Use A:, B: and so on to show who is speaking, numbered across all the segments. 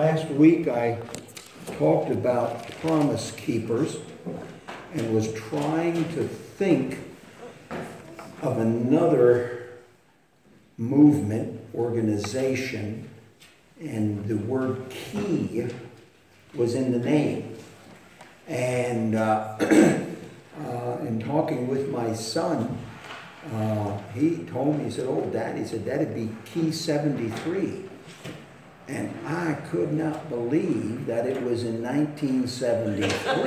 A: Last week I talked about promise keepers and was trying to think of another movement, organization, and the word key was in the name. And in talking with my son, he told me, he said, "Oh, Dad," he said, "that'd be Key 73. And I could not believe that it was in 1973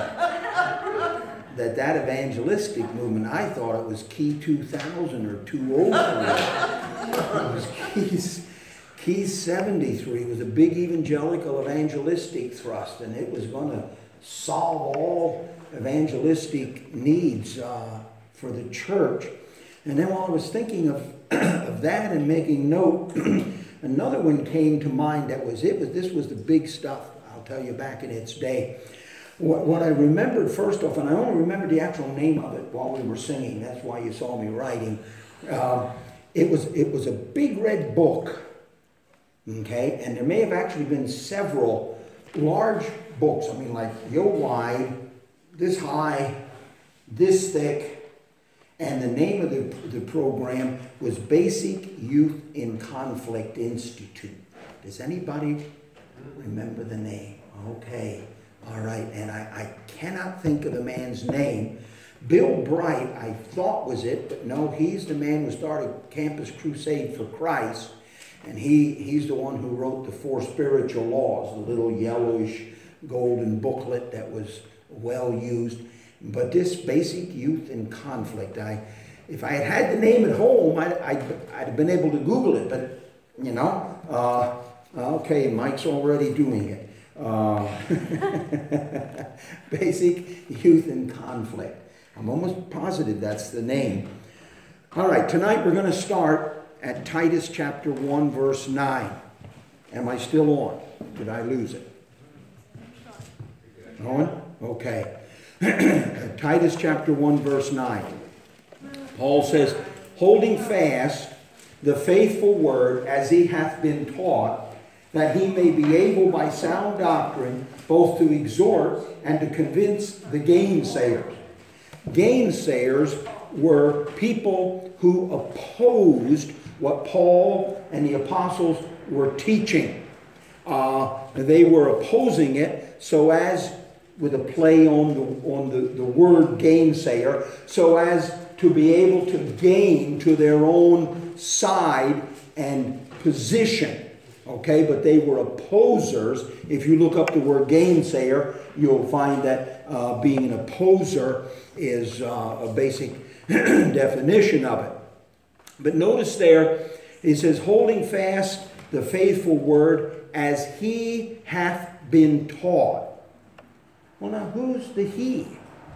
A: that evangelistic movement, I thought it was Key 2000 or 203. It was Key 73. It was a big evangelical evangelistic thrust, and it was going to solve all evangelistic needs for the church. And then while I was thinking of that and making note, another one came to mind this was the big stuff, I'll tell you, back in its day. What I remembered first off, and I only remembered the actual name of it while we were singing, that's why you saw me writing. It was a big red book, okay? And there may have actually been several large books, I mean like yo wide, this high, this thick, and the name of the program was Basic Youth in Conflict Institute. Does anybody remember the name? Okay, all right. And I cannot think of the man's name. Bill Bright, I thought was it, but no, he's the man who started Campus Crusade for Christ. And he's the one who wrote the 4 Spiritual Laws, the little yellowish golden booklet that was well used. But this Basic Youth in Conflict, if I had the name at home, I'd have been able to Google it. But, okay, Mike's already doing it. Basic Youth in Conflict. I'm almost positive that's the name. All right, tonight we're going to start at Titus chapter 1, verse 9. Am I still on? Did I lose it? On? Okay. Titus chapter 1, verse 9. Paul says, "Holding fast the faithful word as he hath been taught, that he may be able by sound doctrine both to exhort and to convince the gainsayers." Gainsayers were people who opposed what Paul and the apostles were teaching. They were opposing it so as, with a play on the word gainsayer, so as to be able to gain to their own side and position. Okay, but they were opposers. If you look up the word gainsayer, you'll find that being an opposer is a basic definition of it. But notice there, it says, "Holding fast the faithful word as he hath been taught." Well, now, who's the he?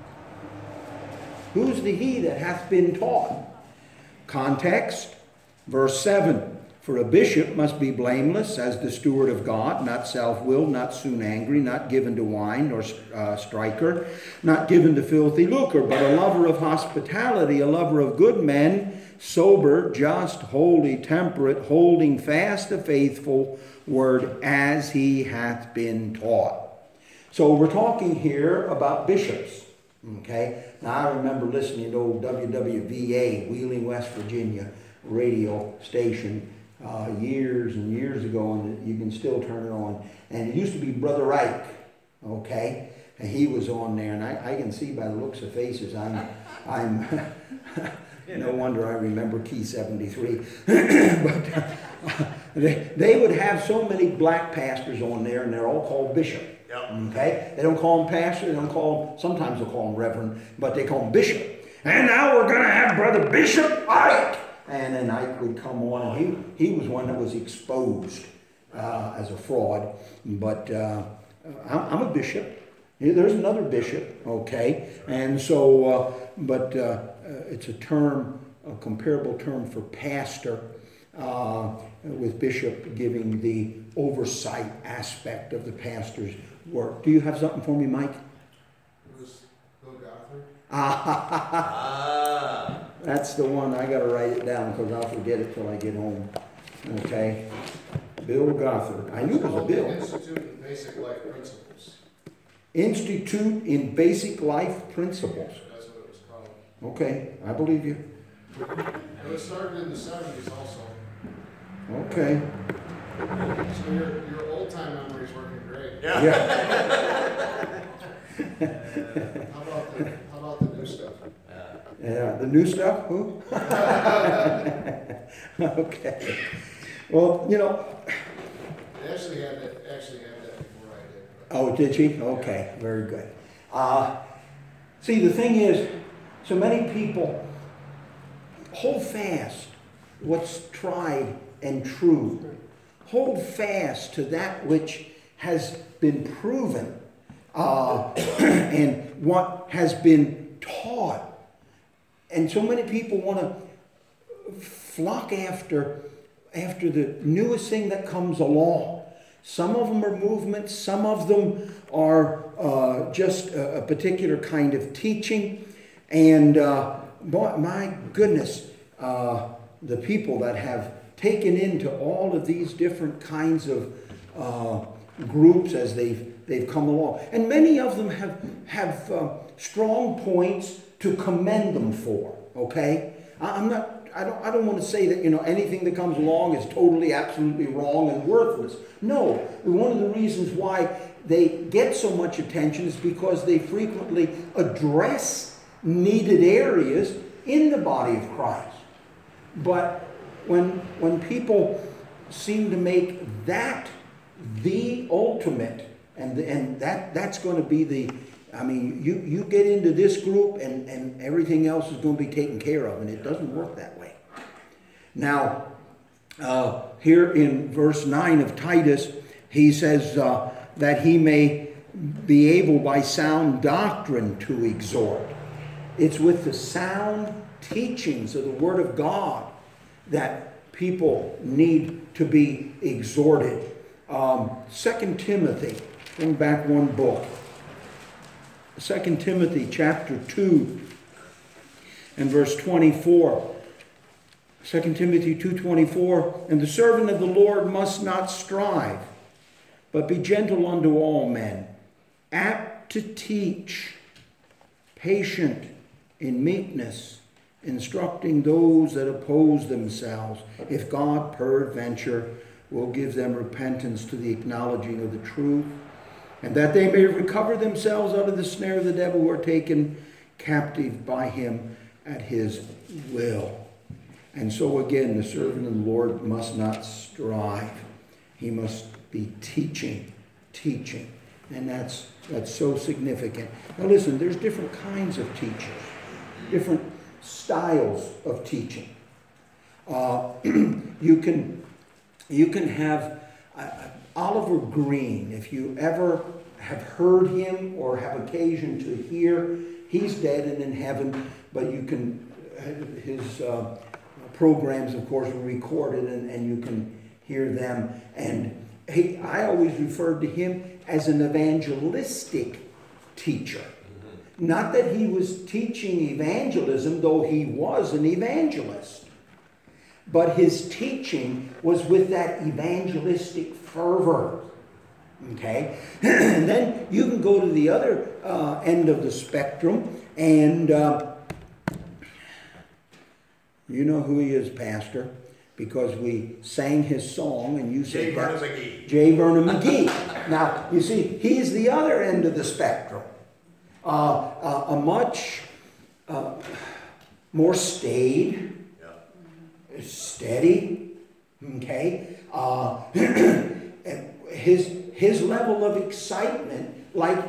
A: Who's the he that hath been taught? Context, verse 7. "For a bishop must be blameless as the steward of God, not self-willed, not soon angry, not given to wine, nor striker, not given to filthy lucre, but a lover of hospitality, a lover of good men, sober, just, holy, temperate, holding fast the faithful word as he hath been taught." So we're talking here about bishops, okay? Now I remember listening to old WWVA, Wheeling, West Virginia radio station years and years ago, and you can still turn it on. And it used to be Brother Ike, okay? And he was on there, and I can see by the looks of faces, I'm no wonder I remember Key 73. But they would have so many black pastors on there, and they're all called bishop. Yep. Okay? They don't call him pastor, they don't call him, sometimes they'll call him reverend, but they call him bishop. And now we're going to have Brother Bishop Ike. And then Ike would come on, and he was one that was exposed as a fraud. But I'm a bishop. There's another bishop, okay? And so, it's a term, a comparable term for pastor, with bishop giving the oversight aspect of the pastor's work. Do you have something for me, Mike?
B: It was Bill Gothard.
A: That's the one. I got to write it down because I'll forget it till I get home. Okay? Bill Gothard. I knew it was a Bill.
B: Institute in Basic Life Principles.
A: Institute in Basic Life Principles.
B: That's what it was called.
A: Okay, I believe you.
B: It was started in the 70s also.
A: Okay.
B: So your old time memory's working great.
A: Yeah.
B: How about the new stuff?
A: Yeah, the new stuff? Who? Okay. Well, you know.
B: They actually had that before I did.
A: Oh, did she? Okay, very good. See, the thing is, so many people hold fast what's tried and true. Hold fast to that which has been proven and what has been taught. And so many people want to flock after the newest thing that comes along. Some of them are movements, some of them are just a particular kind of teaching. And my goodness, the people that have taken into all of these different kinds of groups as they've come along. And many of them have strong points to commend them for, okay? I don't want to say that, anything that comes along is totally, absolutely wrong and worthless. No, one of the reasons why they get so much attention is because they frequently address needed areas in the body of Christ. But when people seem to make that the ultimate, and that's going to be you get into this group and everything else is going to be taken care of, and it doesn't work that way. Now, here in verse 9 of Titus, he says that he may be able by sound doctrine to exhort. It's with the sound teachings of the Word of God that people need to be exhorted. 2 Timothy, going back one book. 2 Timothy chapter 2 and verse 24. 2 Timothy 2:24, and the servant of the Lord must not strive, but be gentle unto all men, apt to teach, patient in meekness, instructing those that oppose themselves, if God peradventure will give them repentance to the acknowledging of the truth, and that they may recover themselves out of the snare of the devil, who are taken captive by him at his will. And so again, the servant of the Lord must not strive. He must be teaching. And that's so significant. Now listen, there's different kinds of teachers, different styles of teaching. You can have Oliver Green, if you ever have heard him or have occasion to hear, he's dead and in heaven, but you can, his programs, of course, were recorded and you can hear them. And I always referred to him as an evangelistic teacher. Not that he was teaching evangelism, though he was an evangelist. But his teaching was with that evangelistic fervor. Okay? And then you can go to the other end of the spectrum, and you know who he is, Pastor, because we sang his song, and you said
C: Vernon McGee.
A: J. Vernon McGee. Now, you see, he's the other end of the spectrum. A much more staid, steady, okay? His level of excitement, like,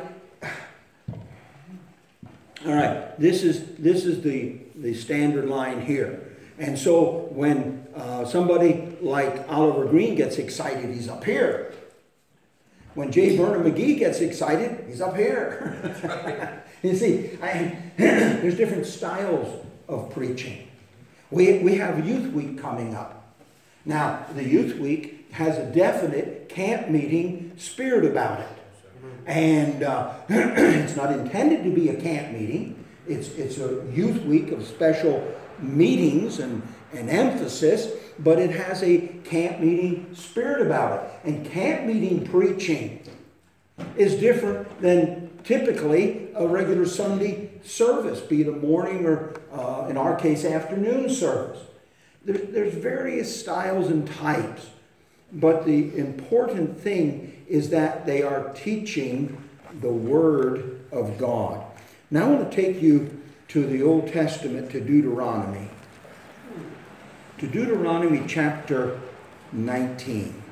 A: all right, this is the standard line here. And so when somebody like Oliver Green gets excited, he's up here. When J. Vernon McGee gets excited, he's up here. You see, there's different styles of preaching. We have Youth Week coming up. Now, the Youth Week has a definite camp meeting spirit about it. And it's not intended to be a camp meeting. It's a Youth Week of special meetings and emphasis. but it has a camp meeting spirit about it. And camp meeting preaching is different than typically a regular Sunday service, be it a morning or, in our case, afternoon service. There's various styles and types, but the important thing is that they are teaching the Word of God. Now I want to take you to the Old Testament, to Deuteronomy. To Deuteronomy chapter 19.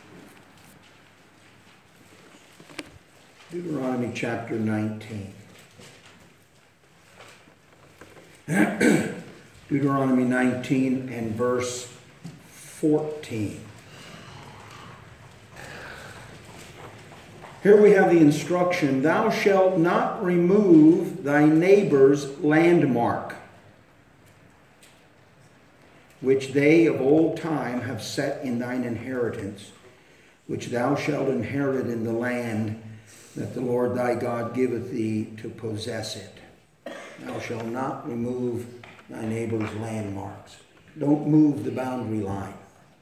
A: Deuteronomy chapter 19. Deuteronomy 19 and verse 14. Here we have the instruction, thou shalt not remove thy neighbor's landmark, which they of old time have set in thine inheritance, which thou shalt inherit in the land that the Lord thy God giveth thee to possess it. Thou shalt not remove thy neighbor's landmarks. Don't move the boundary line.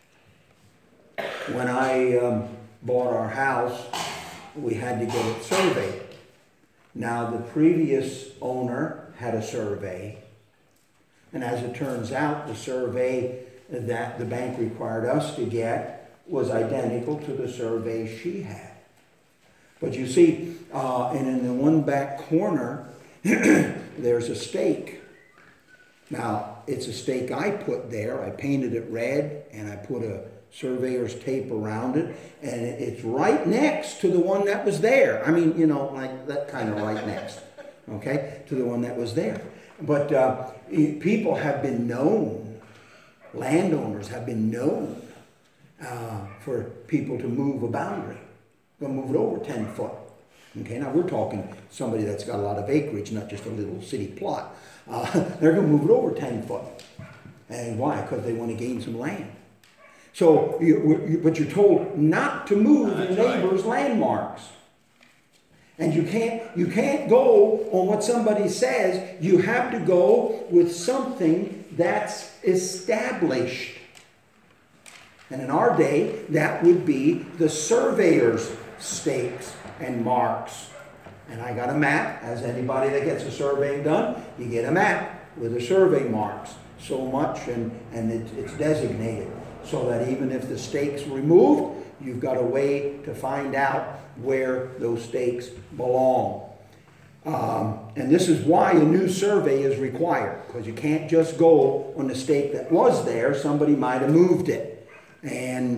A: When I bought our house, we had to get it surveyed. Now, the previous owner had a survey, and as it turns out, the survey that the bank required us to get was identical to the survey she had. But you see, and in the one back corner, there's a stake. Now, it's a stake I put there. I painted it red, and I put a surveyor's tape around it, and it's right next to the one that was there. I mean, you know, like that kind of right next, okay, to the one that was there. But people have been known, landowners have been known for people to move a boundary. Going to move it over 10 foot. Okay, now we're talking somebody that's got a lot of acreage, not just a little city plot. They're going to move it over 10 foot. And why? Because they want to gain some land. So, but you're told not to move your neighbor's landmarks. And you can't go on what somebody says. You have to go with something that's established. And in our day, that would be the surveyor's stakes and marks. And I got a map. As anybody that gets a survey done, you get a map with the survey marks. So much, and it's designated. So that even if the stake's removed, you've got a way to find out where those stakes belong. And this is why a new survey is required, because you can't just go on the stake that was there. Somebody might have moved it. And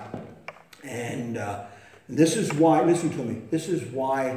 A: this is why, listen to me, this is why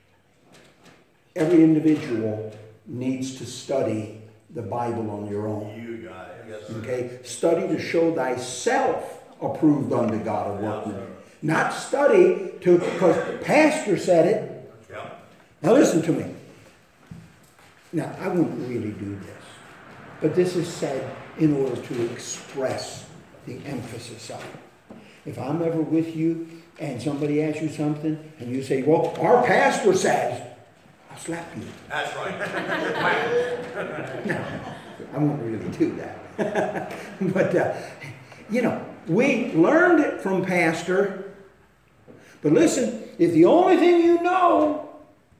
A: every individual needs to study the Bible on your own.
C: You got it. Yes, sir.
A: Okay? Study to show thyself approved unto God a workman. Not study to, because pastor said it.
C: Yeah.
A: Now listen to me. Now, I wouldn't really do this. But this is said in order to express the emphasis of it. If I'm ever with you and somebody asks you something and you say, well, our pastor says, I'll slap you.
C: That's right.
A: No, I won't really do that. But, we learned it from pastor. But listen, if the only thing you know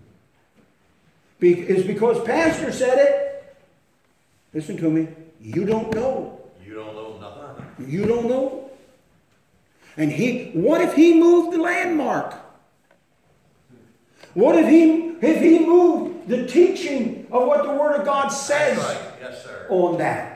A: is because pastor said it, listen to me, you don't know.
C: You don't know nothing.
A: You don't know. And what if he moved the landmark? What if he moved the teaching of what the Word of God says?
C: That's right. Yes, sir.
A: On that?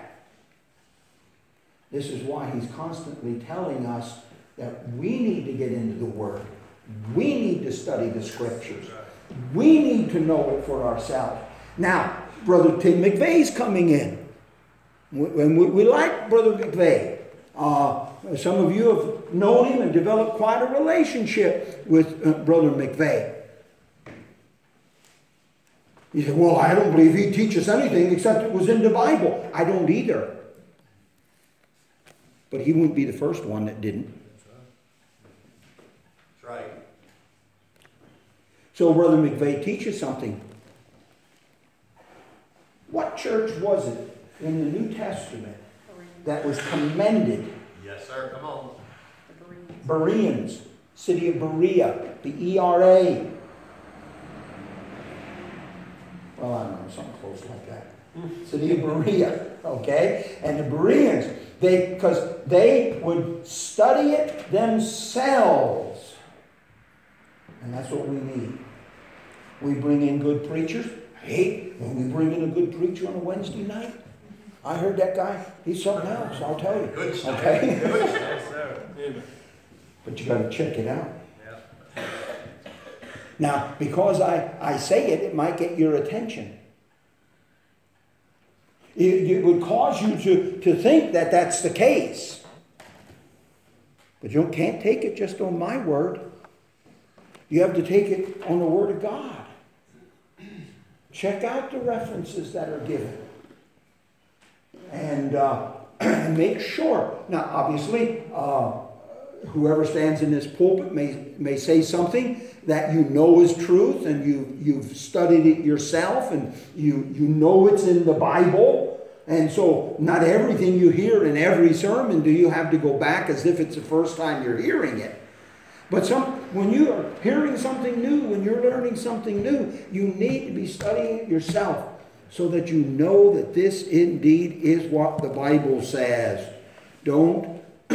A: This is why he's constantly telling us that we need to get into the Word. We need to study the Scriptures. We need to know it for ourselves. Now, Brother Tim McVeigh's coming in. We like Brother McVeigh. Some of you have known him and developed quite a relationship with Brother McVeigh. You say, well, I don't believe he teaches anything except it was in the Bible. I don't either. But he wouldn't be the first one that didn't.
C: That's right.
A: So Brother McVeigh teaches something. What church was it in the New Testament that was commended.
C: Yes, sir. Come on.
A: Bereans, city of Berea, the ERA. Well, I don't know, something close like that. City of Berea, okay? And the Bereans, because they would study it themselves. And that's what we need. We bring in good preachers. I hate when we bring in a good preacher on a Wednesday night. I heard that guy. He's something else, I'll tell you.
C: Good stuff.
A: Okay?
C: Good stuff.
D: Yes, sir. Amen.
A: But you got to check it out.
C: Yeah.
A: Now, because I say it, it might get your attention. It would cause you to think that that's the case. But you can't take it just on my word. You have to take it on the Word of God. Check out the references that are given. And make sure. Now, obviously, whoever stands in this pulpit may say something that you know is truth, and you've studied it yourself, and you know it's in the Bible. And so not everything you hear in every sermon do you have to go back as if it's the first time you're hearing it. But when you are hearing something new, when you're learning something new, you need to be studying it yourself so that you know that this indeed is what the Bible says. Don't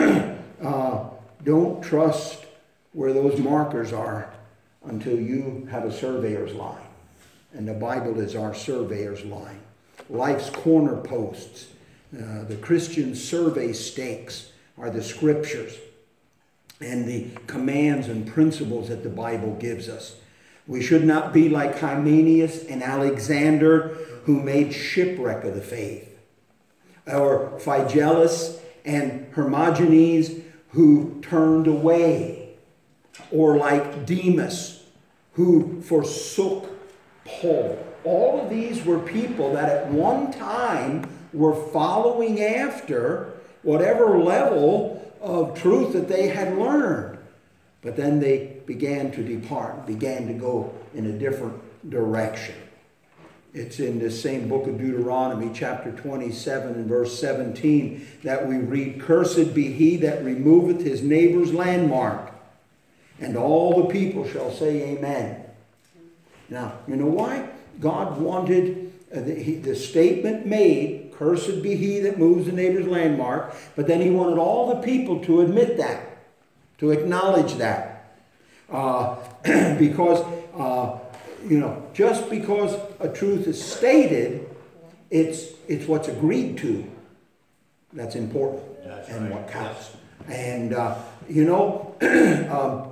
A: trust where those markers are until you have a surveyor's line. And the Bible is our surveyor's line. Life's corner posts, the Christian survey stakes are the scriptures and the commands and principles that the Bible gives us. We should not be like Hymenaeus and Alexander, who made shipwreck of the faith, or Phygellus and Hermogenes, who turned away, or like Demas, who forsook Paul. All of these were people that at one time were following after whatever level of truth that they had learned. But then they began to depart, began to go in a different direction. It's in this same book of Deuteronomy, chapter 27 and verse 17, that we read, "Cursed be he that removeth his neighbor's landmark, and all the people shall say amen." Now, you know why? God wanted the statement made, "Cursed be he that moves the neighbor's landmark," but then he wanted all the people to admit that, to acknowledge that. Because, just because a truth is stated, it's what's agreed to that's important.
C: That's
A: and
C: right.
A: what counts.
C: Yes.
A: And,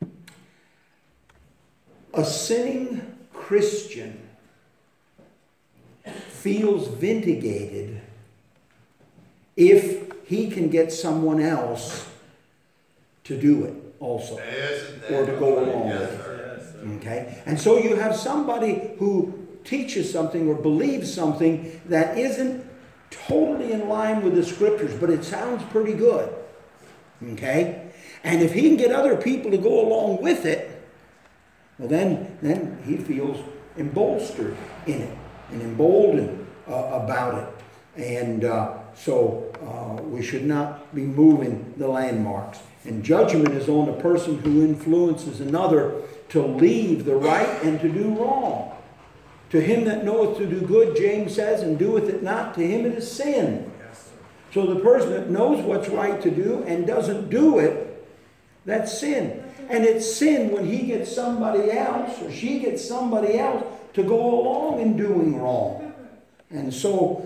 A: a sinning Christian feels vindicated if he can get someone else to do it also, or to go along with it. Okay? And so you have somebody who teaches something or believes something that isn't totally in line with the scriptures, but it sounds pretty good. Okay? And if he can get other people to go along with it, well, then he feels embolstered in it and emboldened about it. And so we should not be moving the landmarks. And judgment is on a person who influences another to leave the right and to do wrong. To him that knoweth to do good, James says, and doeth it not, to him it is sin. So the person that knows what's right to do and doesn't do it, that's sin. And it's sin when he gets somebody else or she gets somebody else to go along in doing wrong. And so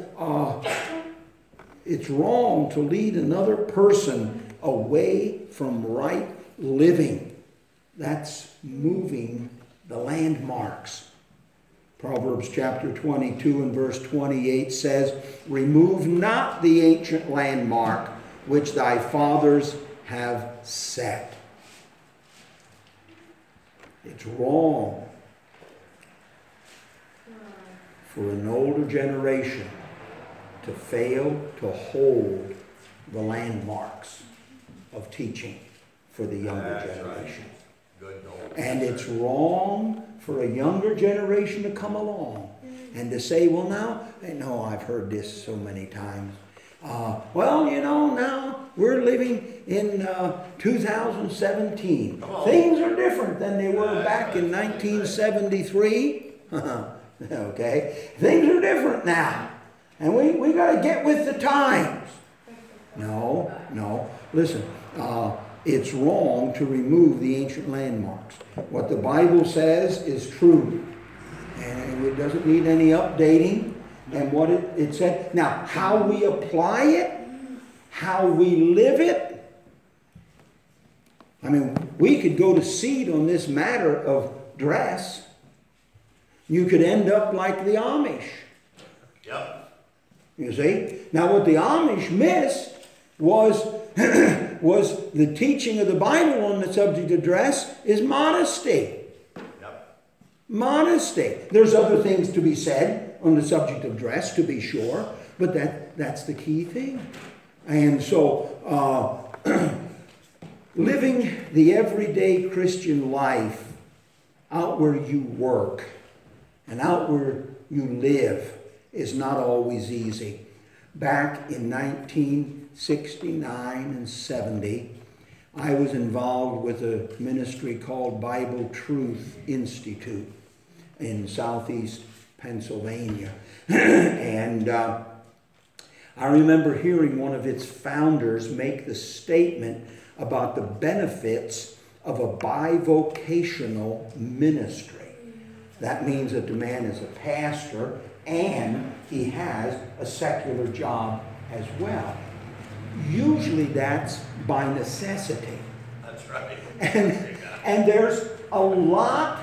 A: it's wrong to lead another person away from right living. That's moving the landmarks. Proverbs chapter 22 and verse 28 says, "Remove not the ancient landmark which thy fathers have set." It's wrong for an older generation to fail to hold the landmarks of teaching for the younger
C: That's
A: generation.
C: Right. Good goal.
A: And it's wrong for a younger generation to come along and to say, well, now, I know I've heard this so many times. Well, you know, now we're living in 2017.
C: Come on.
A: Things are different than they were back in 1973. Okay? Things are different now. And we got to get with the times. No. Listen, it's wrong to remove the ancient landmarks. What the Bible says is true. And it doesn't need any updating. And what it said. Now, how we apply it, how we live it. I mean, we could go to seed on this matter of dress. You could end up like the Amish.
C: Yep.
A: You see? Now, what the Amish missed was the teaching of the Bible on the subject of dress is modesty.
C: Yep.
A: Modesty. There's other things to be said on the subject of dress, to be sure, but that's the key thing. And so, living the everyday Christian life out where you work and out where you live is not always easy. Back in 1969 and 70, I was involved with a ministry called Bible Truth Institute in southeast Pennsylvania. And I remember hearing one of its founders make the statement about the benefits of a bivocational ministry. That means that the man is a pastor and he has a secular job as well. Usually that's by necessity.
C: That's right.
A: And there's a lot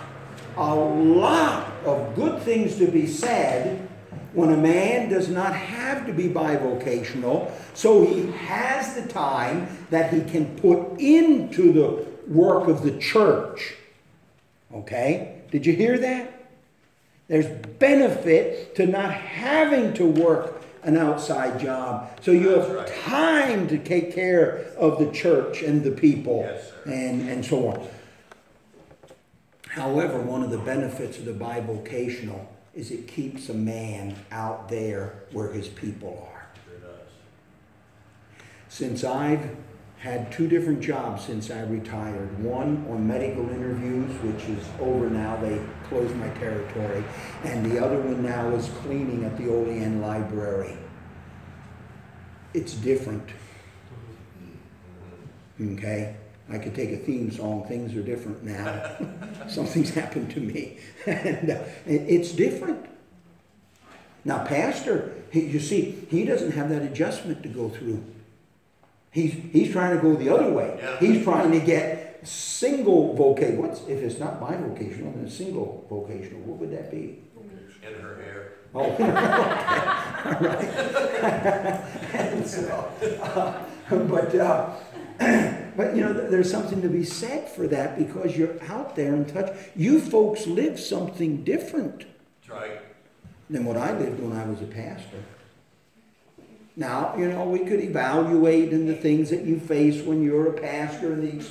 A: of good things to be said when a man does not have to be bivocational, so he has the time that he can put into the work of the church. Okay? Did you hear that? There's benefit to not having to work an outside job. So you have time to take care of the church and the people.
C: Yes, sir.
A: and so on. However, one of the benefits of the bivocational is it keeps a man out there where his people are.
C: Sure does.
A: Since I've had 2 different jobs since I retired, one on medical interviews, which is over now, they closed my territory, and the other one now is cleaning at the Olean Library. It's different. Okay? I could take a theme song, things are different now. Something's happened to me. And it's different. Now, pastor, you see, he doesn't have that adjustment to go through. He's trying to go the other way.
C: Yeah.
A: He's trying to get single vocational. If it's not bivocational, then single vocational. What would that be?
C: In her hair.
A: Oh, all right. And so, but you know, there's something to be said for that because you're out there and touch. You folks live something different
C: That's right.
A: than what I lived when I was a pastor. Now, you know, we could evaluate in the things that you face when you're a pastor, the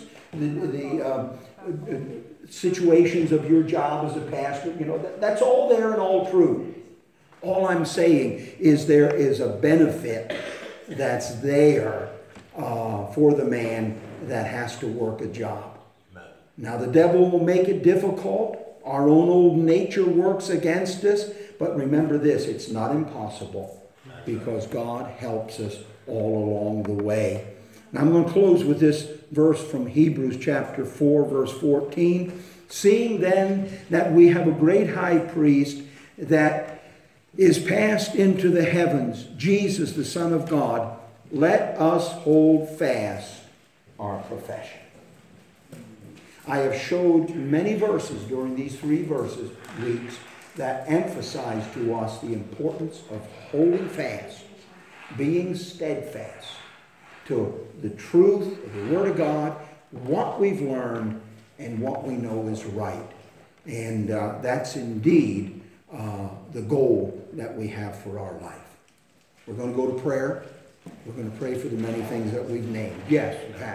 A: situations of your job as a pastor. You know, that's all there and all true. All I'm saying is there is a benefit that's there for the man that has to work a job.
C: Amen.
A: Now, the devil will make it difficult. Our own old nature works against us. But remember this, it's not impossible because God helps us all along the way. Now, I'm going to close with this verse from Hebrews chapter 4, verse 14. Seeing then that we have a great high priest that is passed into the heavens, Jesus, the Son of God, let us hold fast our profession. I have showed many verses during these 3 weeks that emphasize to us the importance of holding fast, being steadfast to the truth of the Word of God, what we've learned, and what we know is right. And that's indeed the goal that we have for our life. We're going to go to prayer. We're going to pray for the many things that we've named. Yes, Pat.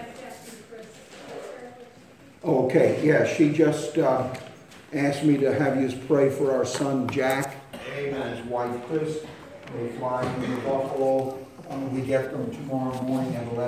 A: Okay, yeah, she just asked me to have you pray for our son Jack and his wife Chris. They're flying to Buffalo We get them tomorrow morning at 11.